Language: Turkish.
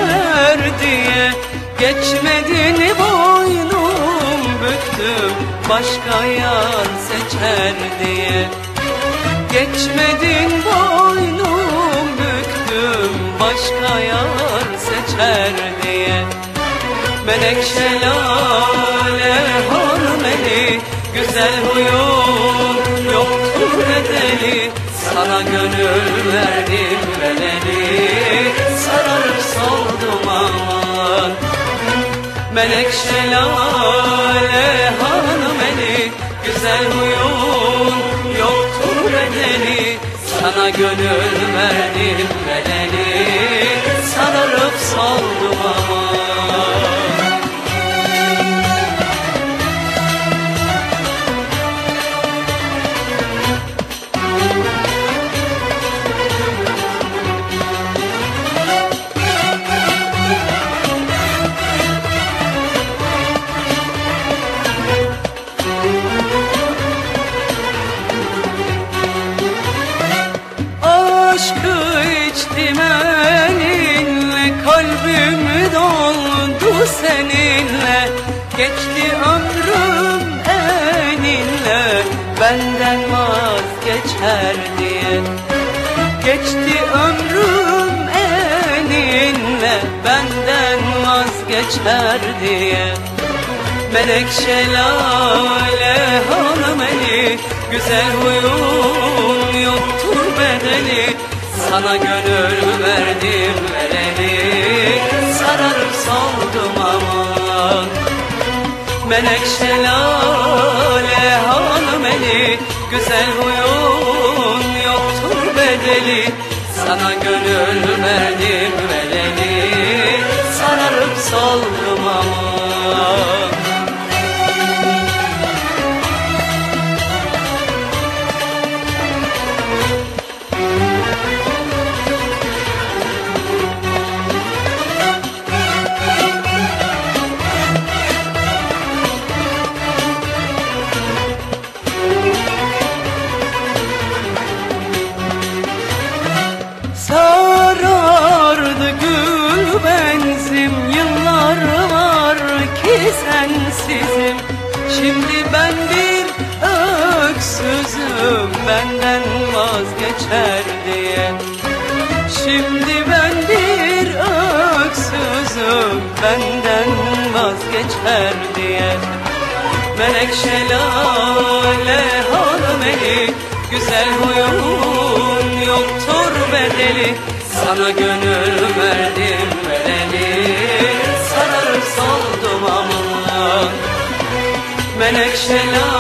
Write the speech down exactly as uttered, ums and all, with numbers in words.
sever diye. Geçmedin boynum büktüm, başka yar seçer diye. Geçmedin boynum büktüm, başka yar seçer diye. Menekşe lale harmeli, güzel huyun yoktur bedeli. Sana gönül verdim beleli, sararıp soldum aman. Menekşe lale harmeli, güzel huyun yoktur bedeli. Sana gönül verdim beleli, sararıp soldum aman. Aşkı içtim elinle, kalbim doldu seninle. Geçti ömrüm eninle, benden vazgeçer diye. Geçti ömrüm eninle, benden vazgeçer diye. Menekşe lale harmeli, güzel huyun yoktur bedeli. Sana gönül verdim vereli, sararıp soldum aman. Menekşe lale harmeli, güzel huyun yoktur bedeli. Sana gönül verdim vereli, sararıp soldum aman. Sarardı gül benzim, yıllar var ki sensizim. Şimdi ben bir öksüzüm, benden vazgeçer diye. Şimdi ben bir öksüzüm, benden vazgeçer diye. Menekşe lale harmeli, güzel huyun yoktur bedeli. Sana gönül verdim vereli, sararıp soldum aman. Menekşe lale